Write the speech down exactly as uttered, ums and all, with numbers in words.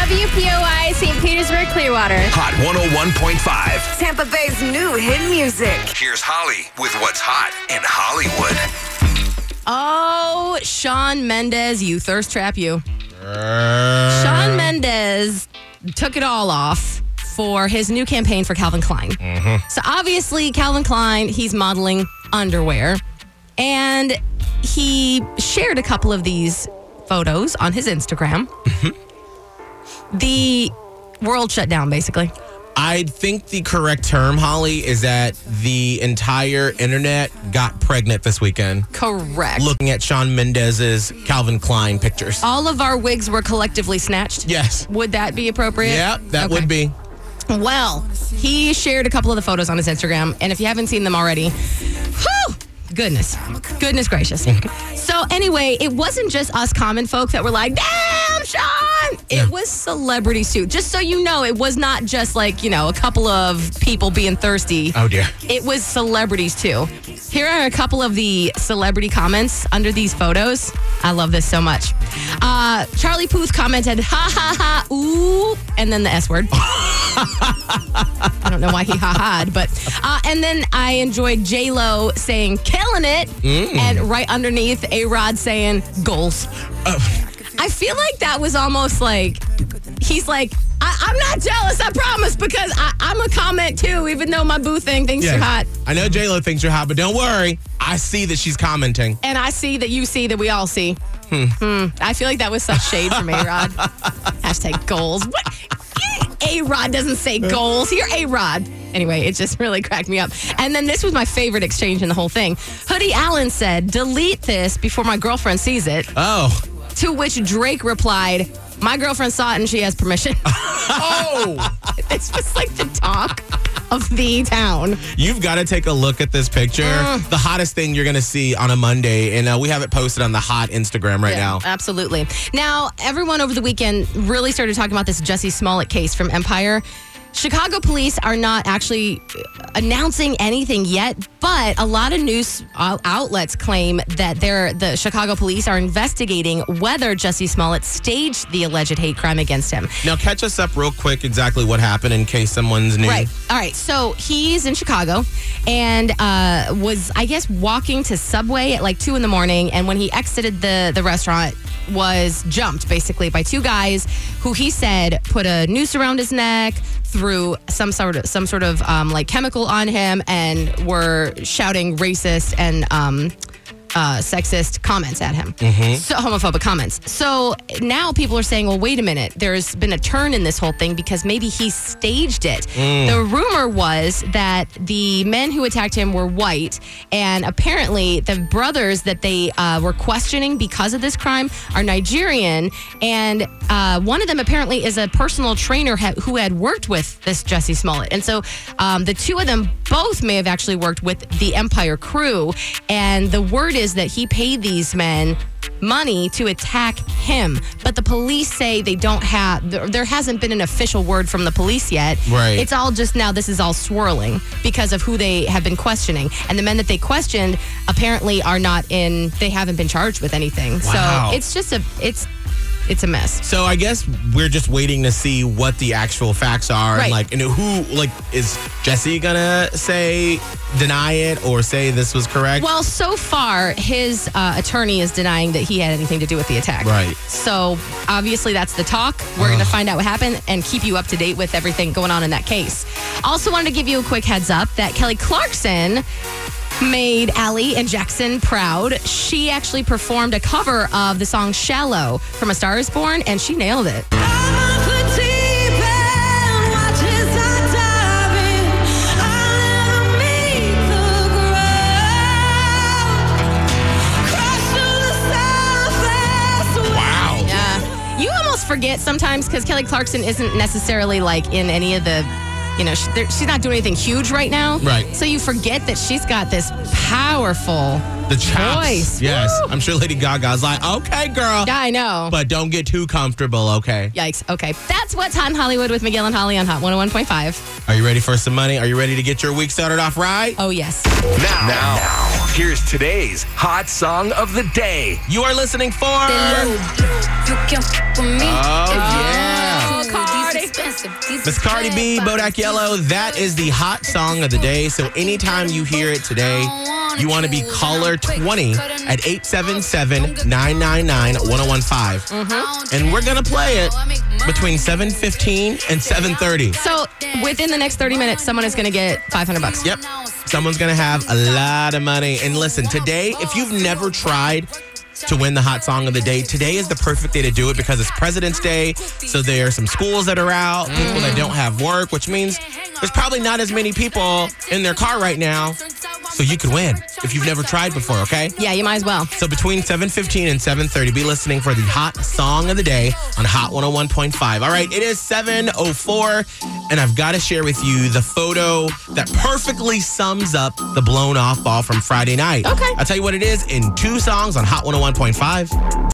W P O I, Saint Petersburg, Clearwater. Hot one oh one point five. Tampa Bay's new hit music. Here's Holly with what's hot in Hollywood. Oh, Shawn Mendes, you thirst trap, you. Uh. Shawn Mendes took it all off for his new campaign for Calvin Klein. Mm-hmm. So obviously, Calvin Klein, he's modeling underwear. And he shared a couple of these photos on his Instagram. Mm-hmm. The world shut down, basically. I think the correct term, Holly, is that the entire internet got pregnant this weekend. Correct. Looking at Shawn Mendes's Calvin Klein pictures. All of our wigs were collectively snatched? Yes. Would that be appropriate? Yeah, that okay. would be. Well, he shared a couple of the photos on his Instagram, and if you haven't seen them already, whew, goodness, goodness gracious. So anyway, it wasn't just us common folk that were like, damn, Shawn! It yeah. was celebrities too. Just so you know, it was not just like, you know, a couple of people being thirsty. Oh, dear. It was celebrities too. Here are a couple of the celebrity comments under these photos. I love this so much. Uh, Charlie Puth commented, ha ha ha, ooh, and then the S word. I don't know why he ha-ha'd, but, uh, and then I enjoyed J-Lo saying, killing it, mm. and right underneath, A-Rod saying, goals. Uh. I feel like that was almost like, he's like, I, I'm not jealous, I promise, because I, I'm a comment too, even though my boo thing thinks yes. you're hot. I know J-Lo thinks you're hot, but don't worry. I see that she's commenting. And I see that you see that we all see. Hmm. Hmm. I feel like that was such shade from A-Rod. Hashtag goals. What? A-Rod doesn't say goals. You're A-Rod. Anyway, it just really cracked me up. And then this was my favorite exchange in the whole thing. Hoodie Allen said, delete this before my girlfriend sees it. Oh. To which Drake replied, my girlfriend saw it and she has permission. Oh. This was like the talk of the town. You've got to take a look at this picture. Mm. The hottest thing you're going to see on a Monday. And uh, we have it posted on the hot Instagram right yeah, now. Absolutely. Now, everyone over the weekend really started talking about this Jussie Smollett case from Empire. Chicago police are not actually announcing anything yet, but a lot of news outlets claim that they're, the Chicago police are investigating whether Jussie Smollett staged the alleged hate crime against him. Now, catch us up real quick exactly what happened in case someone's new. Right. All right. So he's in Chicago and uh, was, I guess, walking to Subway at like two in the morning. And when he exited the, the restaurant, was jumped basically by two guys who he said put a noose around his neck, threw some sort of some sort of um, like chemical on him, and were shouting racist and um, uh, sexist comments at him. Mm-hmm. So homophobic comments. So now people are saying, well, wait a minute. There's been a turn in this whole thing because maybe he staged it. Mm. The rumor was that the men who attacked him were white, and apparently the brothers that they uh, were questioning because of this crime are Nigerian, and uh, one of them apparently is a personal trainer ha- who had worked with this Jussie Smollett. And so um, the two of them both may have actually worked with the Empire crew, and the word is that he paid these men money to attack him. But the police say they don't have, there, there hasn't been an official word from the police yet. Right. It's all just now, this is all swirling because of who they have been questioning. And the men that they questioned apparently are not in, they haven't been charged with anything. Wow. So it's just a, it's, it's a mess. So I guess we're just waiting to see what the actual facts are. Right. And like, and who, like, is Jussie gonna say, deny it or say this was correct? Well, so far, his uh, attorney is denying that he had anything to do with the attack. Right. So obviously that's the talk. We're going to find out what happened and keep you up to date with everything going on in that case. Also wanted to give you a quick heads up that Kelly Clarkson made Allie and Jackson proud. She actually performed a cover of the song Shallow from A Star Is Born, and she nailed it. Wow. Yeah. You almost forget sometimes because Kelly Clarkson isn't necessarily like in any of the, you know, she, she's not doing anything huge right now. Right. So you forget that she's got this powerful The chops. voice. Yes. Woo. I'm sure Lady Gaga's like, okay, girl. Yeah, I know. But don't get too comfortable, okay? Yikes. Okay. That's what's hot in Hollywood with Miguel and Holly on Hot one oh one point five. Are you ready for some money? Are you ready to get your week started off right? Oh, yes. Now, now, here's today's hot song of the day. You are listening for... Oh, Oh, yeah. Miss Cardi B, Bodak Yellow, that is the hot song of the day. So anytime you hear it today, you want to be caller twenty at eight seven seven, nine nine nine, one oh one five. Mm-hmm. And we're going to play it between seven fifteen and seven thirty. So within the next thirty minutes, someone is going to get five hundred bucks. Yep. Someone's going to have a lot of money. And listen, today, if you've never tried to win the hot song of the day, today is the perfect day to do it because it's President's Day. So there are some schools that are out, people mm. that don't have work, which means there's probably not as many people in their car right now. So you could win if you've never tried before, okay? Yeah, you might as well. So between seven fifteen and seven thirty, be listening for the hot song of the day on Hot one oh one point five. All right, it is seven oh four, and I've got to share with you the photo that perfectly sums up the blown off ball from Friday night. Okay. I'll tell you what it is in two songs on Hot one oh one point five.